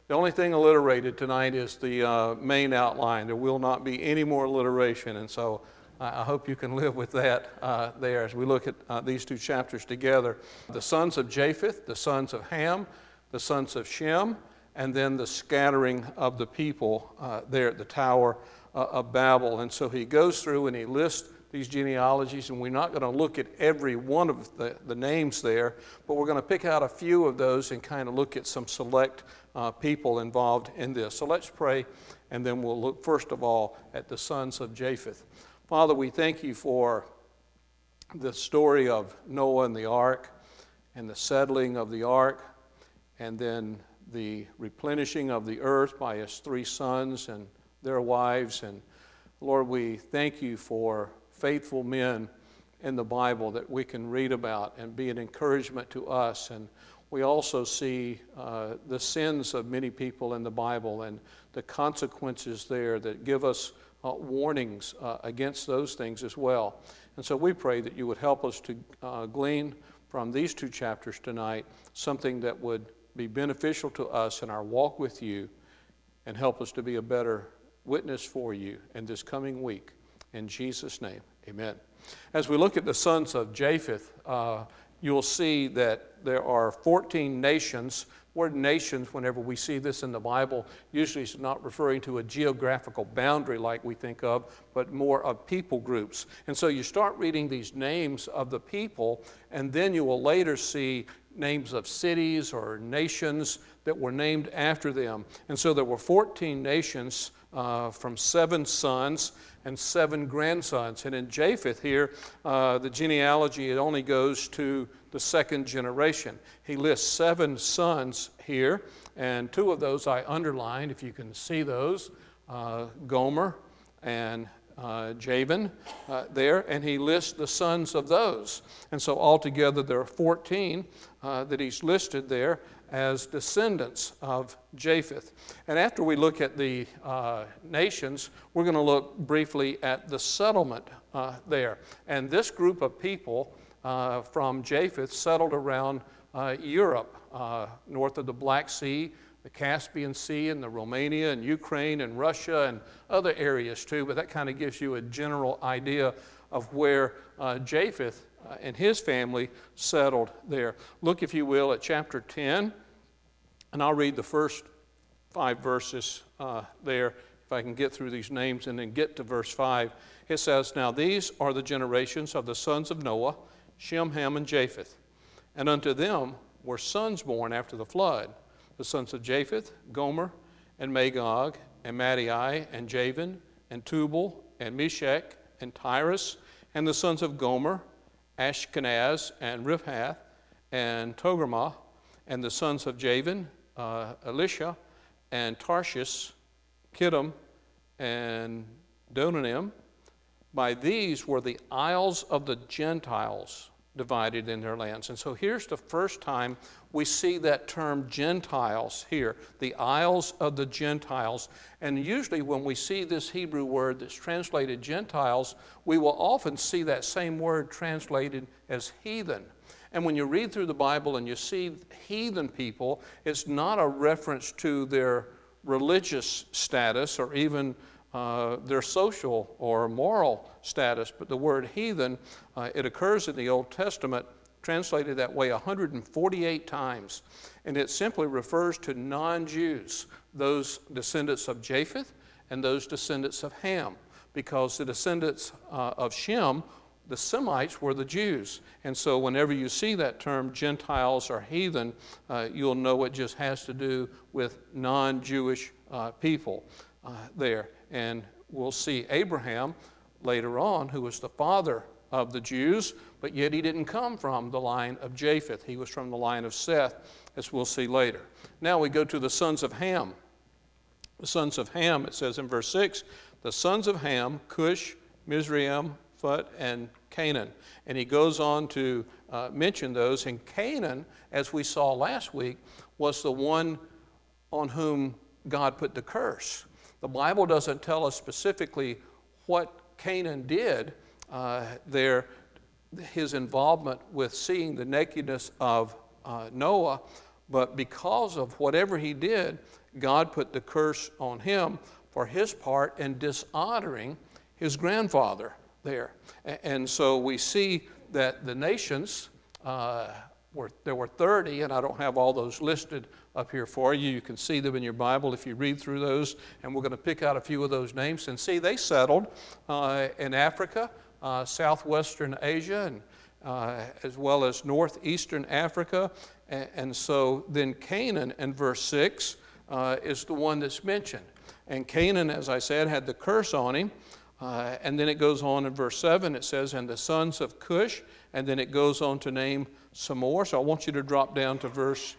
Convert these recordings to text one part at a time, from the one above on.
The only thing alliterated tonight is the main outline. There will not be any more alliteration, and so I hope you can live with that there as we look at these two chapters together. The sons of Japheth, the sons of Ham, the sons of Shem, and then the scattering of the people there at the Tower of Babel. And so he goes through and he lists these genealogies, and we're not going to look at every one of the names there, but we're going to pick out a few of those and kind of look at some select people involved in this. So let's pray, and then we'll look first of all at the sons of Japheth. Father, we thank you for the story of Noah and the ark, and the settling of the ark, and then the replenishing of the earth by his three sons and their wives. And Lord, we thank you for faithful men in the Bible that we can read about and be an encouragement to us. And we also see the sins of many people in the Bible and the consequences there that give us warnings against those things as well. And so we pray that you would help us to glean from these two chapters tonight something that would be beneficial to us in our walk with you, and help us to be a better witness for you in this coming week. In Jesus' name, amen. As we look at the sons of Japheth, you'll see that there are 14 nations. The word nations, whenever we see this in the Bible, usually is not referring to a geographical boundary like we think of, but more of people groups. And so you start reading these names of the people, and then you will later see names of cities or nations that were named after them. And so there were 14 nations from 7 sons and 7 grandsons. And in Japheth here, the genealogy, it only goes to the second generation. He lists 7 sons here, and 2 of those I underlined, if you can see those, Gomer and Javan there, and he lists the sons of those. And so altogether there are 14 that he's listed there as descendants of Japheth. And after we look at the nations, we're going to look briefly at the settlement there. And this group of people from Japheth settled around Europe, north of the Black Sea, the Caspian Sea, and the Romania and Ukraine and Russia and other areas too, but that kind of gives you a general idea of where Japheth and his family settled there. Look, if you will, at chapter 10, and I'll read the first 5 verses there, if I can get through these names and then get to verse 5. It says, "Now these are the generations of the sons of Noah, Shem, Ham, and Japheth. And unto them were sons born after the flood. The sons of Japheth, Gomer, and Magog, and Madai, and Javan, and Tubal, and Meshech, and Tyrus, and the sons of Gomer, Ashkenaz, and Riphath, and Togarmah, and the sons of Javan, Elisha, and Tarshish, Kittim, and Dodanim. By these were the isles of the Gentiles divided in their lands." And so here's the first time we see that term Gentiles here, the isles of the Gentiles. And usually when we see this Hebrew word that's translated Gentiles, we will often see that same word translated as heathen. And when you read through the Bible and you see heathen people, it's not a reference to their religious status or even their social or moral status, but the word heathen, it occurs in the Old Testament, translated that way 148 times, and it simply refers to non-Jews, those descendants of Japheth and those descendants of Ham, because the descendants of Shem, the Semites, were the Jews. And so whenever you see that term Gentiles or heathen, you'll know it just has to do with non-Jewish people there. And we'll see Abraham later on, who was the father of the Jews, but yet he didn't come from the line of Japheth. He was from the line of Seth, as we'll see later. Now we go to the sons of Ham. The sons of Ham, it says in verse 6, the sons of Ham, Cush, Mizraim, Phut, and Canaan. And he goes on to mention those. And Canaan, as we saw last week, was the one on whom God put the curse. The Bible doesn't tell us specifically what Canaan did there, his involvement with seeing the nakedness of Noah, but because of whatever he did, God put the curse on him for his part in dishonoring his grandfather there. And so we see that the nations, there were 30, and I don't have all those listed up here for you. You can see them in your Bible if you read through those, and we're going to pick out a few of those names. And see, they settled in Africa, southwestern Asia, and as well as northeastern Africa. And so then Canaan in verse 6 is the one that's mentioned. And Canaan, as I said, had the curse on him. And then it goes on in verse 7, it says, and the sons of Cush, and then it goes on to name some more. So I want you to drop down to verse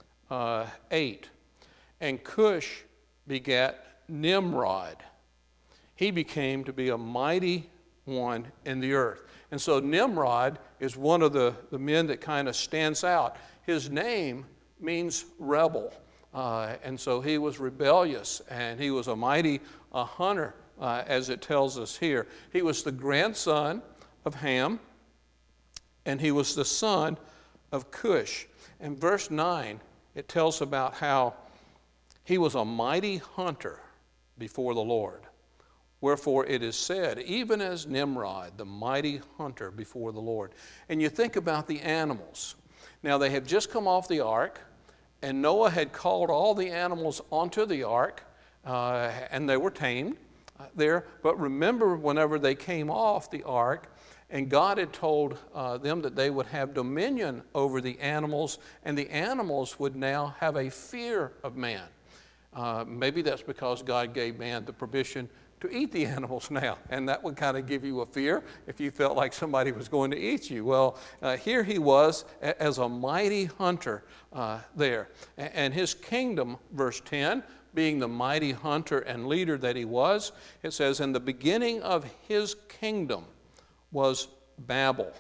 8. And Cush begat Nimrod. He became to be a mighty one in the earth. And so Nimrod is one of the men that kind of stands out. His name means rebel. And so he was rebellious, and he was a mighty hunter, as it tells us here. He was the grandson of Ham, and he was the son of Cush. In verse 9, it tells about how he was a mighty hunter before the Lord. Wherefore it is said, even as Nimrod, the mighty hunter before the Lord. And you think about the animals. Now they have just come off the ark, and Noah had called all the animals onto the ark, and they were tamed there. But remember, whenever they came off the ark, and God had told them that they would have dominion over the animals, and the animals would now have a fear of man. Maybe that's because God gave man the permission to eat the animals now, and that would kind of give you a fear if you felt like somebody was going to eat you. Well, here he was as a mighty hunter there. And his kingdom, verse 10, being the mighty hunter and leader that he was, it says, and the beginning of his kingdom was Babel.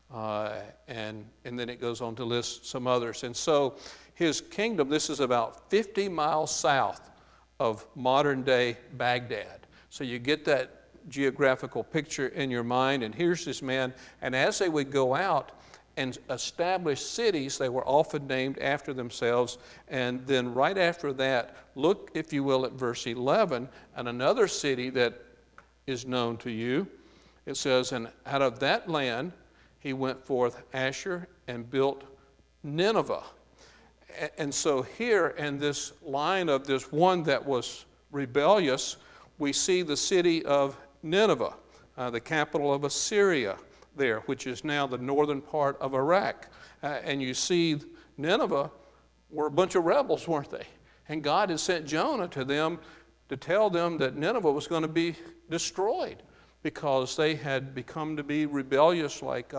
And then it goes on to list some others. And so his kingdom, this is about 50 miles south of modern-day Baghdad. So you get that geographical picture in your mind, and here's this man. And as they would go out and establish cities, they were often named after themselves. And then right after that, look, if you will, at verse 11, and another city that is known to you. It says, and out of that land he went forth Asher and built Nineveh. And so here in this line of this one that was rebellious, we see the city of Nineveh, the capital of Assyria there, which is now the northern part of Iraq. And you see Nineveh were a bunch of rebels, weren't they? And God had sent Jonah to them to tell them that Nineveh was going to be destroyed because they had become to be rebellious like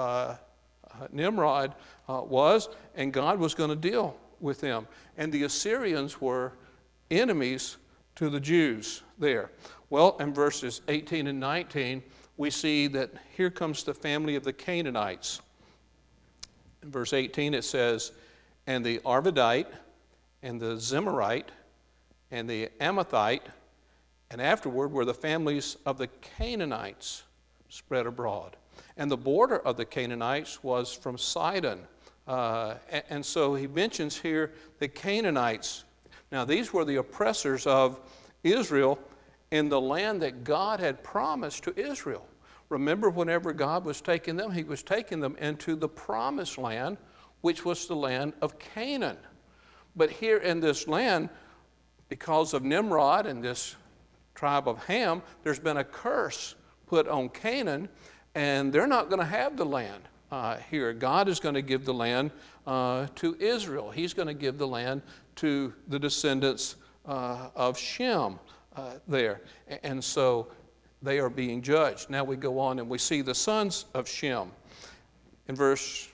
Nimrod was, and God was going to deal with them. And the Assyrians were enemies to the Jews there. Well, in verses 18 and 19, we see that here comes the family of the Canaanites. In verse 18 it says, and the Arvadite, and the Zemarite, and the Amathite, and afterward were the families of the Canaanites spread abroad. And the border of the Canaanites was from Sidon. And so he mentions here the Canaanites. Now, these were the oppressors of Israel in the land that God had promised to Israel. Remember, whenever God was taking them, he was taking them into the promised land, which was the land of Canaan. But here in this land, because of Nimrod and this tribe of Ham, there's been a curse put on Canaan, and they're not going to have the land here. God is going to give the land to Israel. He's going to give the land to the descendants of Shem there. And so they are being judged. Now we go on and we see the sons of Shem. In verse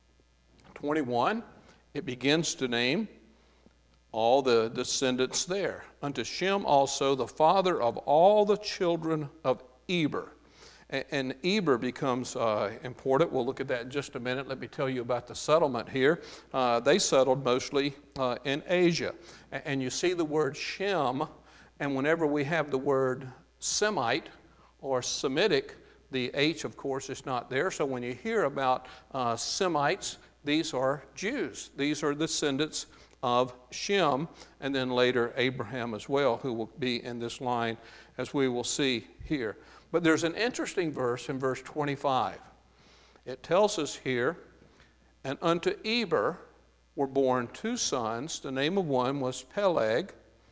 21, it begins to name all the descendants there. Unto Shem also, the father of all the children of Eber. And Eber becomes important. We'll look at that in just a minute. Let me tell you about the settlement here. They settled mostly in Asia. And you see the word Shem, and whenever we have the word Semite or Semitic, the H, of course, is not there. So when you hear about Semites, these are Jews. These are descendants of Shem, and then later Abraham as well, who will be in this line as we will see here. But there's an interesting verse in verse 25. It tells us here, and unto Eber were born two sons. The name of one was Peleg,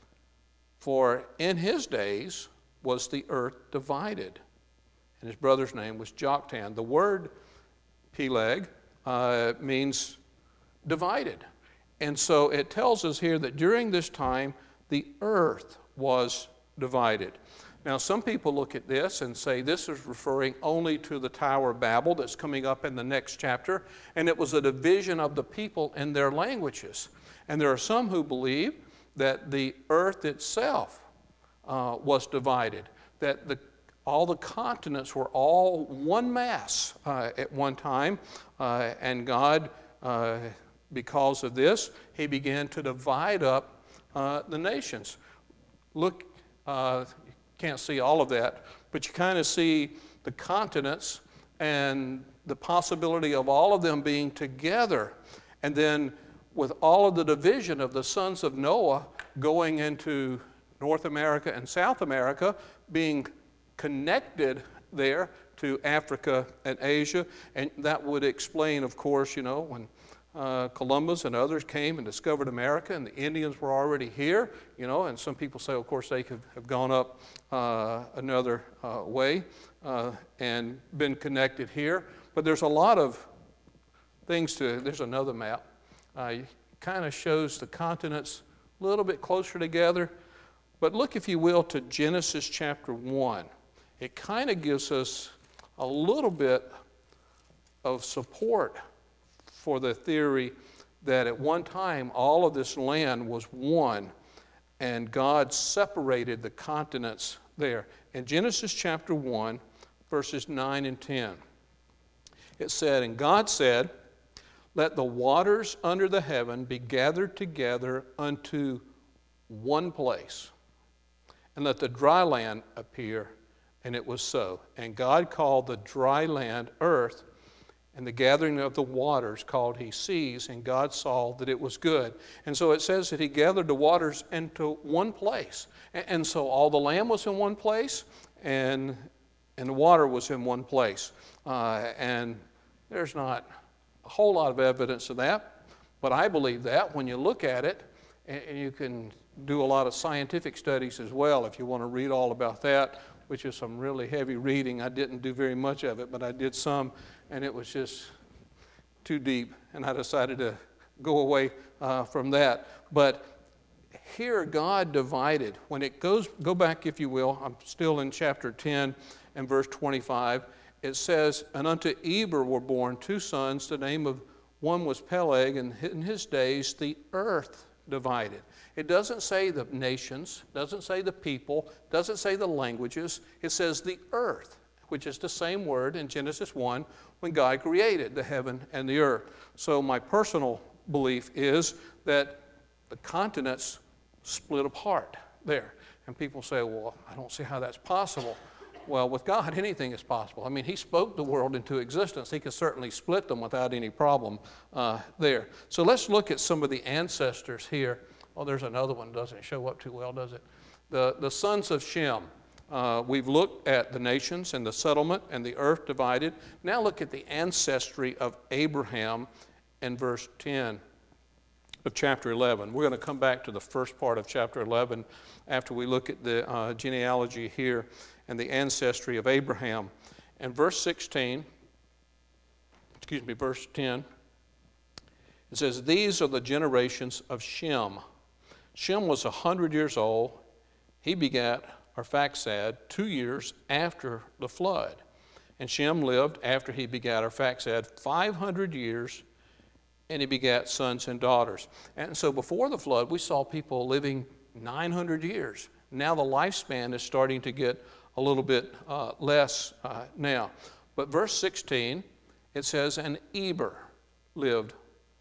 for in his days was the earth divided. And his brother's name was Joktan. The word Peleg means divided. And so it tells us here that during this time, the earth was divided. Now, some people look at this and say this is referring only to the Tower of Babel that's coming up in the next chapter, and it was a division of the people in their languages. And there are some who believe that the earth itself was divided, that all the continents were all one mass at one time, and God, because of this, he began to divide up the nations. Look, can't see all of that, but you kind of see the continents and the possibility of all of them being together. And then with all of the division of the sons of Noah going into North America and South America, being connected there to Africa and Asia. And that would explain, of course, when Columbus and others came and discovered America, and the Indians were already here, and some people say, of course, they could have gone up another way and been connected here. But there's a lot of things there's another map. It kind of shows the continents a little bit closer together. But look, if you will, to Genesis chapter 1. It kind of gives us a little bit of support for the theory that at one time all of this land was one, and God separated the continents there. In Genesis chapter 1, verses 9 and 10, it said, "And God said, Let the waters under the heaven be gathered together unto one place, and let the dry land appear. And it was so. And God called the dry land earth, and the gathering of the waters called he seas, and God saw that it was good." And so it says that he gathered the waters into one place. And so all the land was in one place, and the water was in one place. And there's not a whole lot of evidence of that, but I believe that when you look at it, and you can do a lot of scientific studies as well if you want to read all about that, which is some really heavy reading. I didn't do very much of it, but I did some, and it was just too deep, and I decided to go away from that. But here God divided. When it go back, if you will, I'm still in chapter 10 and verse 25. It says, "And unto Eber were born two sons. The name of one was Peleg, and in his days the earth divided." It doesn't say the nations, doesn't say the people, doesn't say the languages. It says the earth, which is the same word in Genesis 1 when God created the heaven and the earth. So my personal belief is that the continents split apart there. And people say, well, I don't see how that's possible. Well, with God, anything is possible. I mean, he spoke the world into existence. He could certainly split them without any problem there. So let's look at some of the ancestors here. Oh, there's another one. Doesn't show up too well, does it? The sons of Shem. We've looked at the nations and the settlement and the earth divided. Now look at the ancestry of Abraham in verse 10 of chapter 11. We're going to come back to the first part of chapter 11 after we look at the genealogy here and the ancestry of Abraham. In verse 10, it says, "These are the generations of Shem. Shem was 100 years old. He begat Arphaxad 2 years after the flood. And Shem lived after he begat Arphaxad 500 years, and he begat sons and daughters." And so before the flood, we saw people living 900 years. Now the lifespan is starting to get a little bit less now. But verse 16, it says, "And Eber lived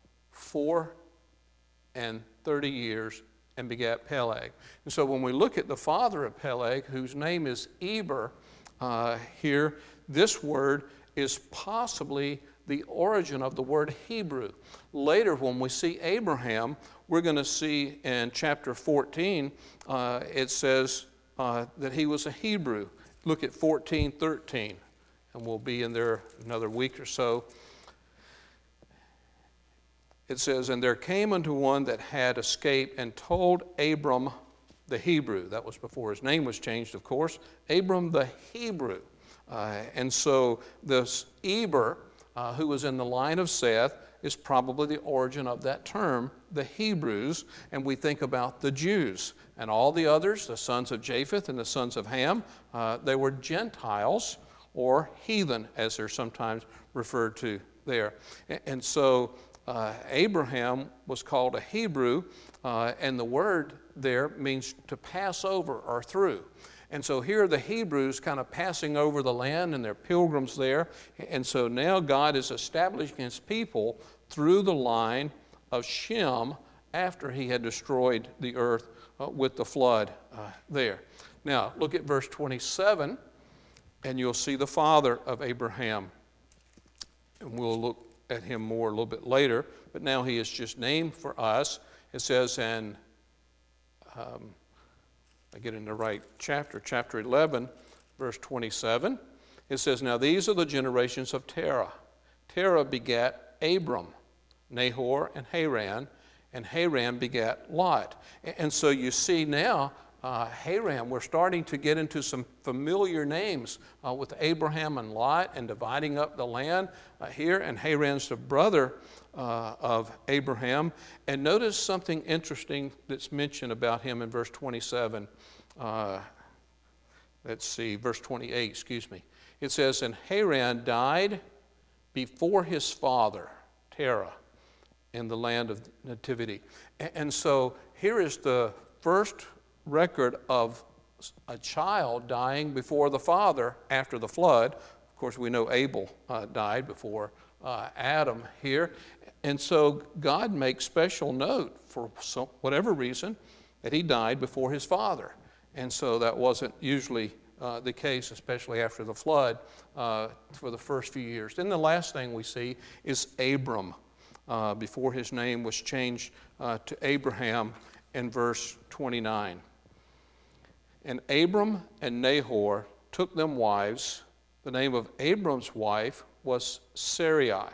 34 years and begat Peleg." And so when we look at the father of Peleg, whose name is Eber, here, this word is possibly the origin of the word Hebrew. Later, when we see Abraham, we're going to see in chapter 14, it says that he was a Hebrew. Look at 14:13, and we'll be in there another week or so. It says, "And there came unto one that had escaped and told Abram the Hebrew." That was before his name was changed, of course. Abram the Hebrew. And so this Eber, who was in the line of Seth, is probably the origin of that term, the Hebrews. And we think about the Jews. And all the others, the sons of Japheth and the sons of Ham, they were Gentiles or heathen, as they're sometimes referred to there. And so Abraham was called a Hebrew, and the word there means to pass over or through. And so here are the Hebrews kind of passing over the land, and they're pilgrims there. And so now God is establishing his people through the line of Shem after he had destroyed the earth with the flood there. Now look at verse 27, and you'll see the father of Abraham. And we'll look at him more a little bit later, but now he is just named for us. It says, and I get in the right chapter 11, verse 27. It says, "Now these are the generations of Terah. Terah begat Abram, Nahor, and Haran, and Haran begat Lot." And so you see now, Haran, we're starting to get into some familiar names with Abraham and Lot and dividing up the land here. And Haran's the brother of Abraham. And notice something interesting that's mentioned about him in verse 27. Let's see, verse 28, excuse me. It says, "And Haran died before his father, Terah, in the land of nativity." And so here is the first record of a child dying before the father after the flood. Of course, we know Abel died before Adam here. And so God makes special note, for whatever reason, that he died before his father. And so that wasn't usually the case, especially after the flood, for the first few years. Then the last thing we see is Abram, before his name was changed to Abraham in verse 29. "And Abram and Nahor took them wives. The name of Abram's wife was Sarai.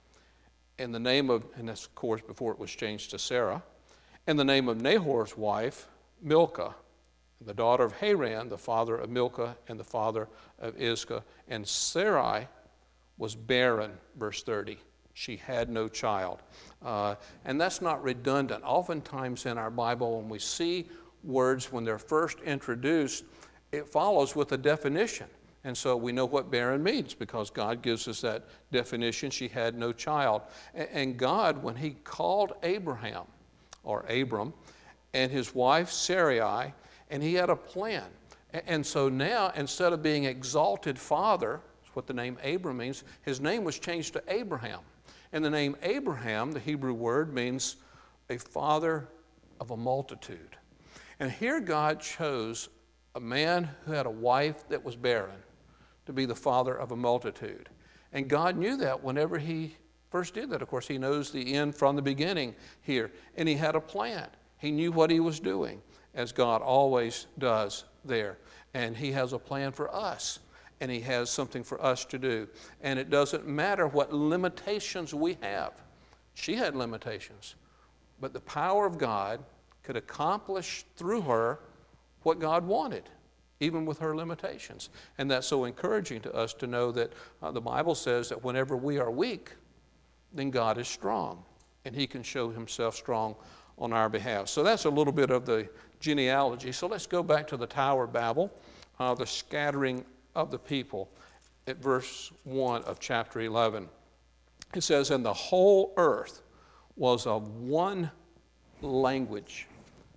And the name of, and that's of course before it was changed to Sarah. And the name of Nahor's wife, Milcah, the daughter of Haran, the father of Milcah and the father of Iscah. And Sarai was barren," verse 30. "She had no child." And that's not redundant. Oftentimes in our Bible, when we see words when they're first introduced, it follows with a definition. And so we know what barren means because God gives us that definition. She had no child. And God, when he called Abraham, or Abram, and his wife Sarai, and he had a plan. And so now, instead of being exalted father, that's what the name Abram means, his name was changed to Abraham. And the name Abraham, the Hebrew word, means a father of a multitude. And here God chose a man who had a wife that was barren to be the father of a multitude. And God knew that whenever he first did that. Of course, he knows the end from the beginning here. And he had a plan. He knew what he was doing, as God always does there. And he has a plan for us. And he has something for us to do. And it doesn't matter what limitations we have. She had limitations. But the power of God could accomplish through her what God wanted, even with her limitations. And that's so encouraging to us to know that the Bible says that whenever we are weak, then God is strong. And he can show himself strong on our behalf. So that's a little bit of the genealogy. So let's go back to the Tower of Babel, the scattering of the people at verse 1 of chapter 11. It says, "And the whole earth was of one language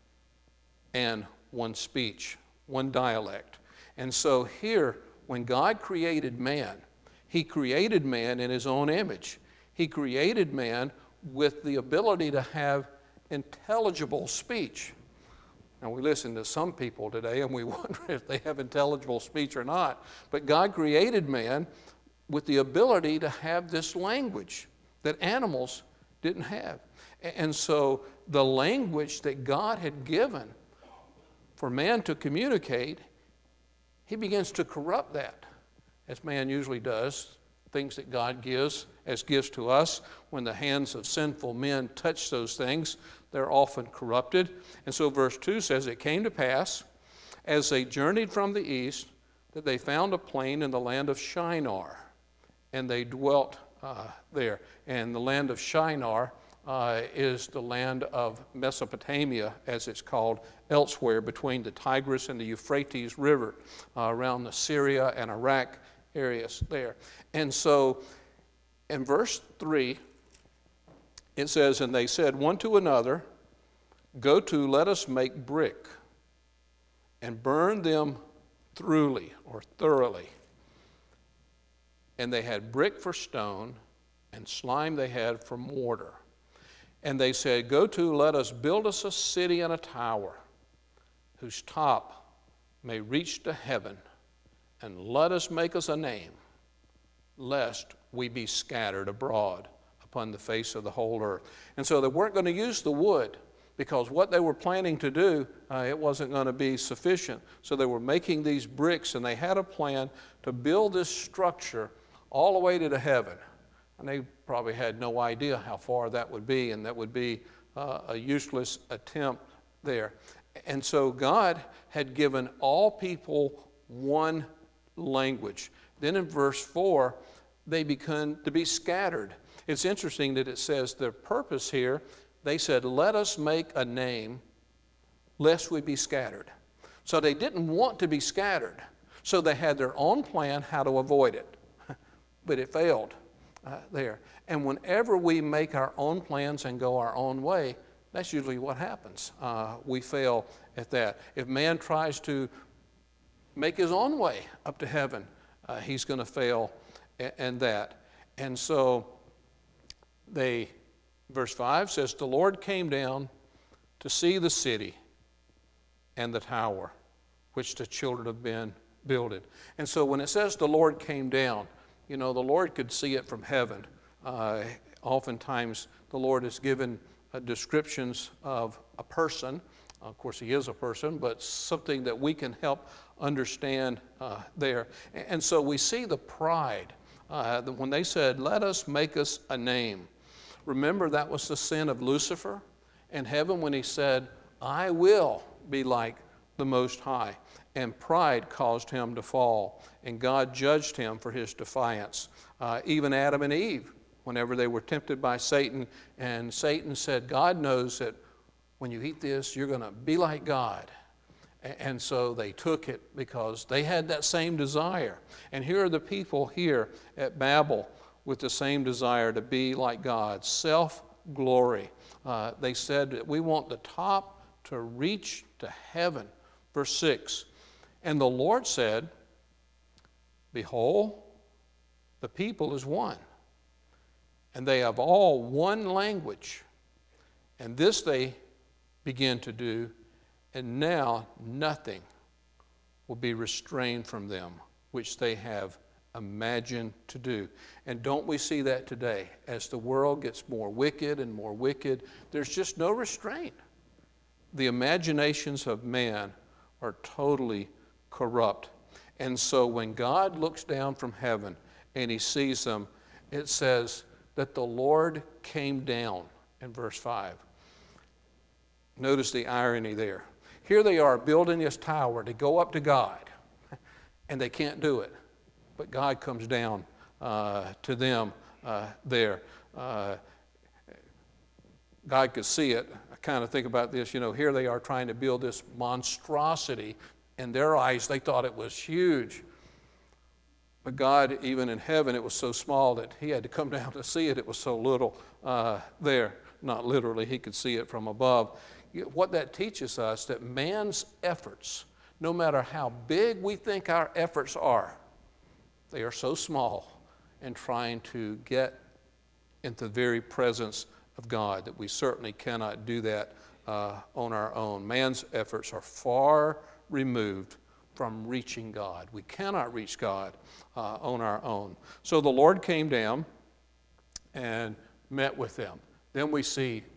and one speech," one dialect. And so here, when God created man, he created man in his own image. He created man with the ability to have intelligible speech. Now, we listen to some people today and we wonder if they have intelligible speech or not. But God created man with the ability to have this language that animals didn't have. And so the language that God had given for man to communicate, he begins to corrupt that, as man usually does. Things that God gives as gifts to us, when the hands of sinful men touch those things, they're often corrupted. And so verse 2 says, "It came to pass, as they journeyed from the east, that they found a plain in the land of Shinar, and they dwelt there." And the land of Shinar is the land of Mesopotamia, as it's called elsewhere, between the Tigris and the Euphrates River, around the Syria and Iraq areas there. And so in verse 3, it says, "And they said one to another, Go to, let us make brick, and burn them thoroughly," or thoroughly. "And they had brick for stone, and slime they had for mortar. And they said, Go to, let us build us a city and a tower, whose top may reach to heaven, and let us make us a name, lest we be scattered abroad upon the face of the whole earth." And so they weren't going to use the wood, because what they were planning to do, it wasn't going to be sufficient. So they were making these bricks, and they had a plan to build this structure all the way to the heaven. And they probably had no idea how far that would be, and that would be a useless attempt there. And so God had given all people one language. Then in verse 4, they began to be scattered. It's interesting that it says their purpose here, they said, "Let us make a name, lest we be scattered." So they didn't want to be scattered. So they had their own plan how to avoid it. But it failed there. And whenever we make our own plans and go our own way, that's usually what happens. We fail at that. If man tries to make his own way up to heaven, he's going to fail in that. And so verse 5 says, "The Lord came down to see the city and the tower, which the children of men builded." And so when it says the Lord came down, the Lord could see it from heaven. Oftentimes the Lord is given descriptions of a person. Of course, he is a person, but something that we can help understand there. And so we see the pride. When they said, "Let us make us a name," remember that was the sin of Lucifer in heaven when he said, "I will be like the Most High." And pride caused him to fall, and God judged him for his defiance. Even Adam and Eve, whenever they were tempted by Satan, and Satan said, "God knows that when you eat this, you're going to be like God." And so they took it because they had that same desire. And here are the people here at Babel with the same desire to be like God, self-glory. They said that we want the top to reach to heaven. Verse 6, "And the Lord said, Behold, the people is one, and they have all one language. And this they begin to do, and now nothing will be restrained from them, which they have imagined to do." And don't we see that today? As the world gets more wicked and more wicked, there's just no restraint. The imaginations of man are totally corrupt. And so when God looks down from heaven and he sees them, it says that the Lord came down in verse 5. Notice the irony there. Here they are building this tower to go up to God, and they can't do it. But God comes down to them there. God could see it. I kind of think about this, here they are trying to build this monstrosity. In their eyes, they thought it was huge. But God, even in heaven, it was so small that he had to come down to see it. It was so little there. Not literally, he could see it from above. What that teaches us, that man's efforts, no matter how big we think our efforts are, they are so small in trying to get into the very presence of God that we certainly cannot do that on our own. Man's efforts are far removed from reaching God. We cannot reach God on our own. So the Lord came down and met with them. Then we see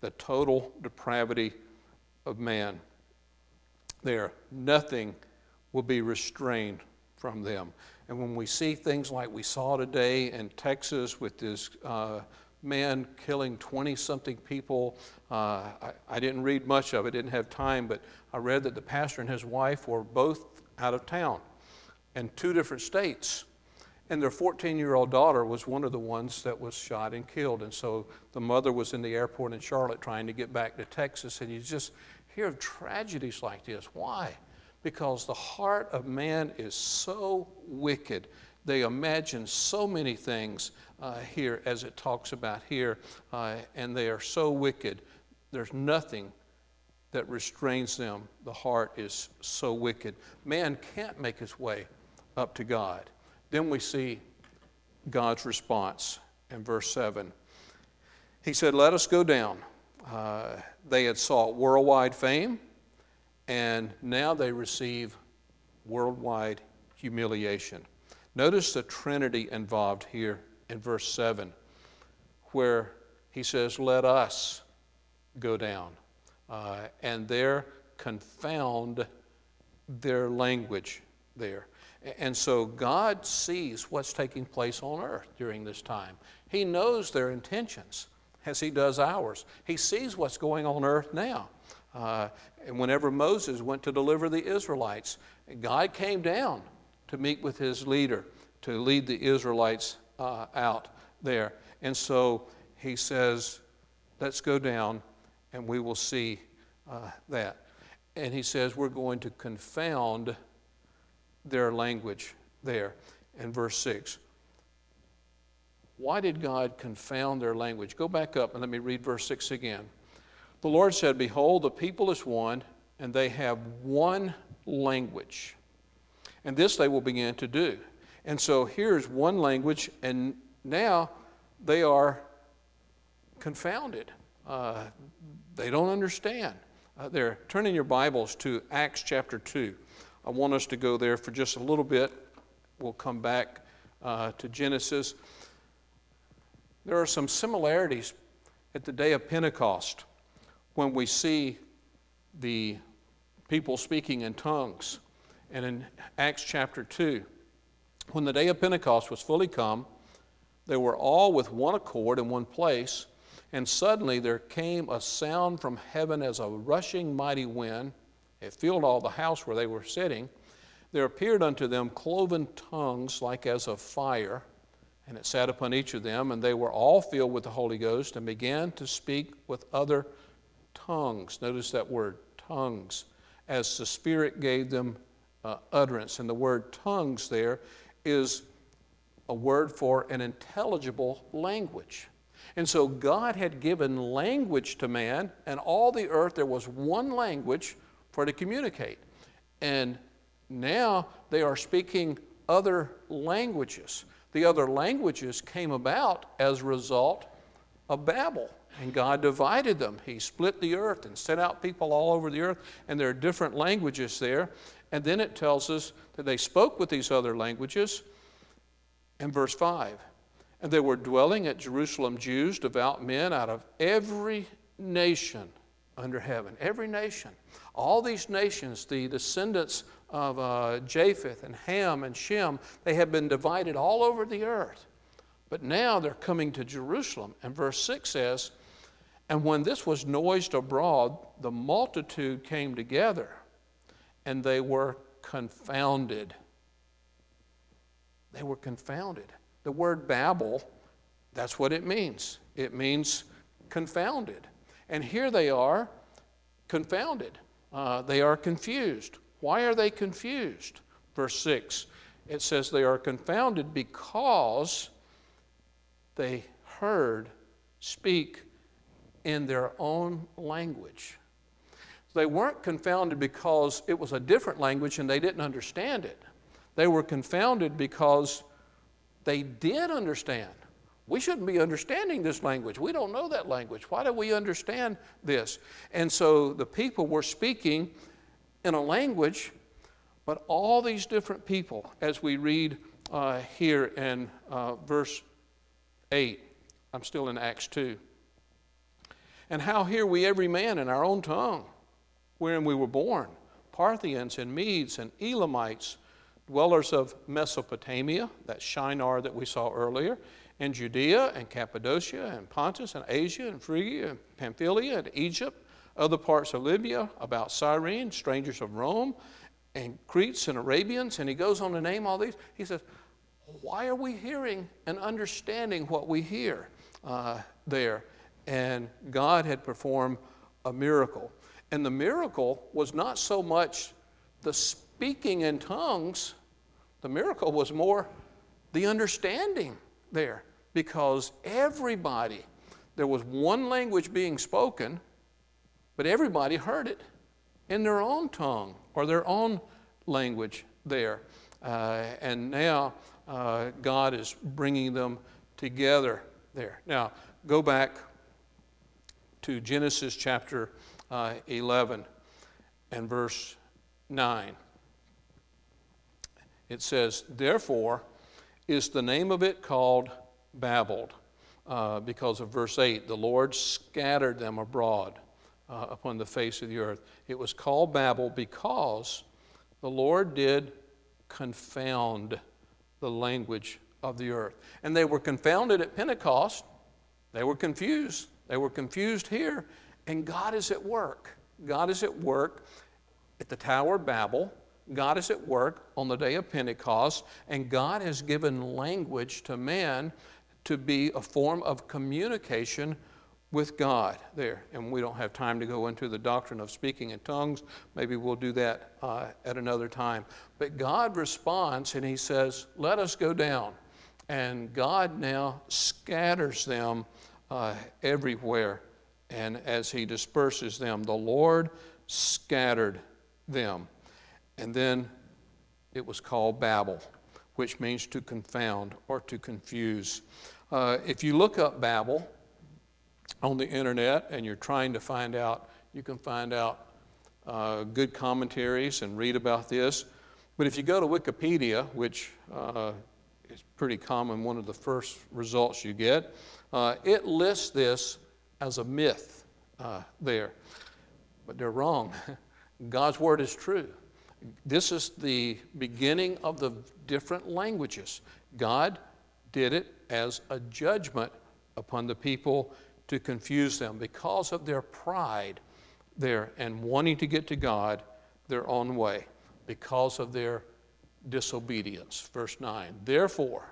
the total depravity of man. There, nothing will be restrained from them. And when we see things like we saw today in Texas with this man killing 20-something people, I didn't read much of it, didn't have time, but I read that the pastor and his wife were both out of town in 2 different states. And their 14-year-old daughter was one of the ones that was shot and killed. And so the mother was in the airport in Charlotte trying to get back to Texas. And you just hear of tragedies like this. Why? Because the heart of man is so wicked. They imagine so many things here, as it talks about here, and they are so wicked. There's nothing that restrains them. The heart is so wicked. Man can't make his way up to God. Then we see God's response in verse 7. He said, "Let us go down." They had sought worldwide fame, and now they receive worldwide humiliation. Notice the Trinity involved here in verse 7, where he says, "Let us go down." And there confound their language there. And so God sees what's taking place on earth during this time. He knows their intentions, as he does ours. He sees what's going on earth now. And whenever Moses went to deliver the Israelites, God came down to meet with his leader, to lead the Israelites out there. And so he says, let's go down and we will see that. And he says, we're going to confound their language there in verse 6. Why did God confound their language? Go back up and let me read verse 6 again. The Lord said, "Behold, the people is one, and they have one language. And this they will begin to do." And so here's one language, and now they are confounded. They don't understand. They're turning your Bibles to Acts chapter 2. I want us to go there for just a little bit. We'll come back to Genesis. There are some similarities at the day of Pentecost when we see the people speaking in tongues. And in Acts chapter 2, when the day of Pentecost was fully come, they were all with one accord in one place, and suddenly there came a sound from heaven as a rushing mighty wind. It filled all the house where they were sitting. There appeared unto them cloven tongues like as of fire, and it sat upon each of them, and they were all filled with the Holy Ghost and began to speak with other tongues. Notice that word, tongues, as the Spirit gave them utterance. And the word tongues there is a word for an intelligible language. And so God had given language to man, and all the earth there was one language for to communicate. And now they are speaking other languages. The other languages came about as a result of Babel, and God divided them. He split the earth and sent out people all over the earth, and there are different languages there. And then it tells us that they spoke with these other languages in verse 5. And they were dwelling at Jerusalem Jews, devout men out of every nation under heaven. Every nation. All these nations, the descendants of Japheth and Ham and Shem, they have been divided all over the earth. But now they're coming to Jerusalem. And verse 6 says, "And when this was noised abroad, the multitude came together, and they were confounded." They were confounded. The word Babel, that's what it means. It means confounded. And here they are confounded. They are confused. Why are they confused? Verse 6, it says they are confounded because they heard speak in their own language. They weren't confounded because it was a different language and they didn't understand it. They were confounded because they did understand. We shouldn't be understanding this language. We don't know that language. Why do we understand this? And so the people were speaking in a language, but all these different people, as we read here in verse 8, I'm still in Acts 2. And how hear we every man in our own tongue, wherein we were born, Parthians and Medes and Elamites, dwellers of Mesopotamia, that Shinar that we saw earlier, and Judea and Cappadocia and Pontus and Asia and Phrygia and Pamphylia and Egypt, other parts of Libya, about Cyrene, strangers of Rome, and Cretes and Arabians. And he goes on to name all these. He says, why are we hearing and understanding what we hear there? And God had performed a miracle. And the miracle was not so much the speaking in tongues, the miracle was more the understanding there. Because everybody, there was one language being spoken, but everybody heard it in their own tongue or their own language there. And now God is bringing them together there. Now, go back to Genesis chapter 11 and verse 9. It says, therefore is the name of it called Babel, because of verse 8, the Lord scattered them abroad upon the face of the earth. It was called Babel because the Lord did confound the language of the earth. And they were confounded at Pentecost. They were confused. They were confused here. And God is at work. God is at work at the Tower of Babel. God is at work on the day of Pentecost. And God has given language to man to be a form of communication with God there. And we don't have time to go into the doctrine of speaking in tongues. Maybe we'll do that at another time. But God responds and he says, let us go down. And God now scatters them everywhere. And as he disperses them, the Lord scattered them. And then it was called Babel, which means to confound or to confuse. If you look up Babel on the internet and you're trying to find out, you can find out good commentaries and read about this. But if you go to Wikipedia, which is pretty common, one of the first results you get, it lists this as a myth there. But they're wrong. God's word is true. This is the beginning of the different languages. God did it as a judgment upon the people to confuse them because of their pride there and wanting to get to God their own way because of their disobedience. Verse 9, therefore,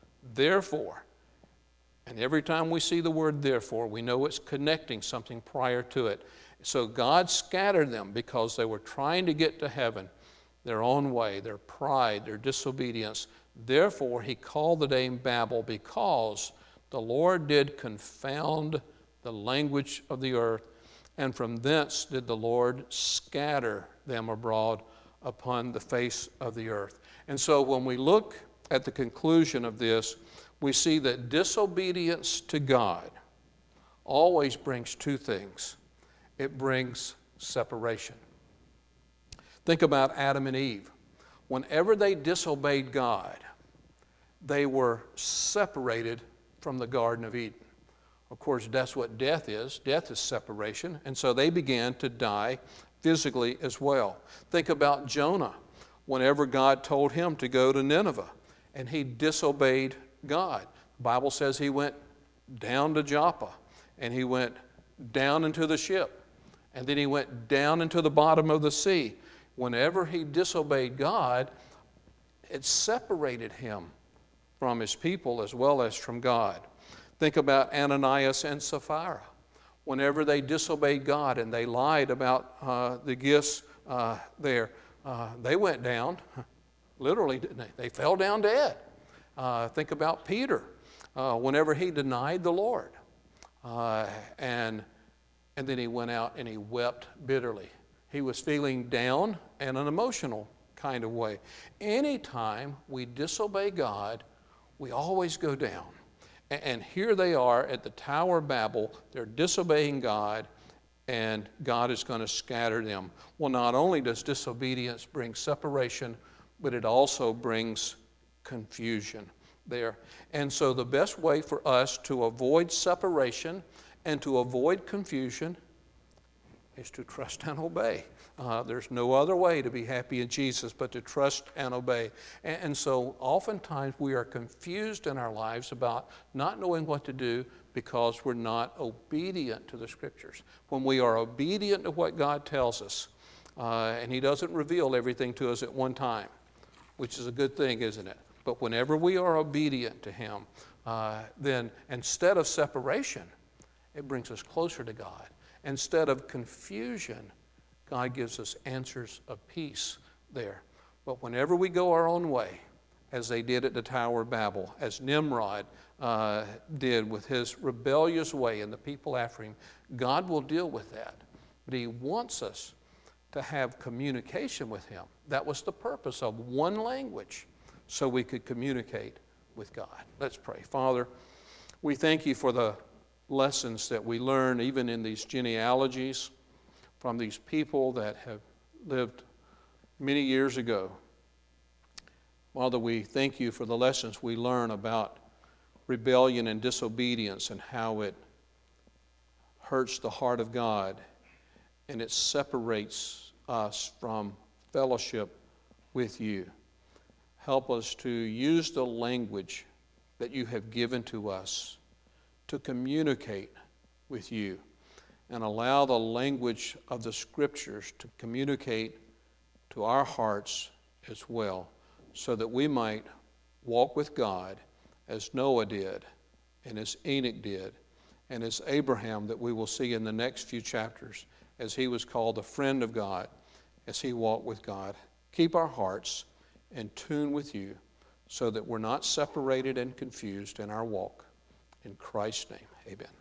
and every time we see the word therefore, we know it's connecting something prior to it. So God scattered them because they were trying to get to heaven their own way, their pride, their disobedience. Therefore, he called the name Babel because the Lord did confound the language of the earth, and from thence did the Lord scatter them abroad upon the face of the earth. And so when we look at the conclusion of this, we see that disobedience to God always brings two things. It brings separation. Think about Adam and Eve. Whenever they disobeyed God, they were separated from the Garden of Eden. Of course, that's what death is. Death is separation. And so they began to die physically as well. Think about Jonah. Whenever God told him to go to Nineveh, and he disobeyed God. The Bible says he went down to Joppa, and he went down into the ship, and then he went down into the bottom of the sea. Whenever he disobeyed God, it separated him from his people as well as from God. Think about Ananias and Sapphira. Whenever they disobeyed God and they lied about the gifts there, they went down, literally, didn't they? They fell down dead. Think about Peter. Whenever he denied the Lord, and then he went out and he wept bitterly. He was feeling down in an emotional kind of way. Anytime we disobey God, we always go down. And here they are at the Tower of Babel. They're disobeying God, and God is going to scatter them. Well, not only does disobedience bring separation, but it also brings confusion there. And so the best way for us to avoid separation And to avoid confusion is to trust and obey. There's no other way to be happy in Jesus but to trust and obey. And so oftentimes we are confused in our lives about not knowing what to do because we're not obedient to the Scriptures. When we are obedient to what God tells us, and He doesn't reveal everything to us at one time, which is a good thing, isn't it? But whenever we are obedient to Him, then instead of separation, it brings us closer to God. Instead of confusion, God gives us answers of peace there. But whenever we go our own way, as they did at the Tower of Babel, as Nimrod did with his rebellious way and the people after him, God will deal with that. But He wants us to have communication with Him. That was the purpose of one language, so we could communicate with God. Let's pray. Father, we thank You for the lessons that we learn even in these genealogies from these people that have lived many years ago. Father, we thank You for the lessons we learn about rebellion and disobedience and how it hurts the heart of God and it separates us from fellowship with You. Help us to use the language that You have given to us to communicate with You, and allow the language of the Scriptures to communicate to our hearts as well, so that we might walk with God as Noah did, and as Enoch did, and as Abraham, that we will see in the next few chapters, as he was called the friend of God, as he walked with God. Keep our hearts in tune with You, so that we're not separated and confused in our walk. In Christ's name, amen.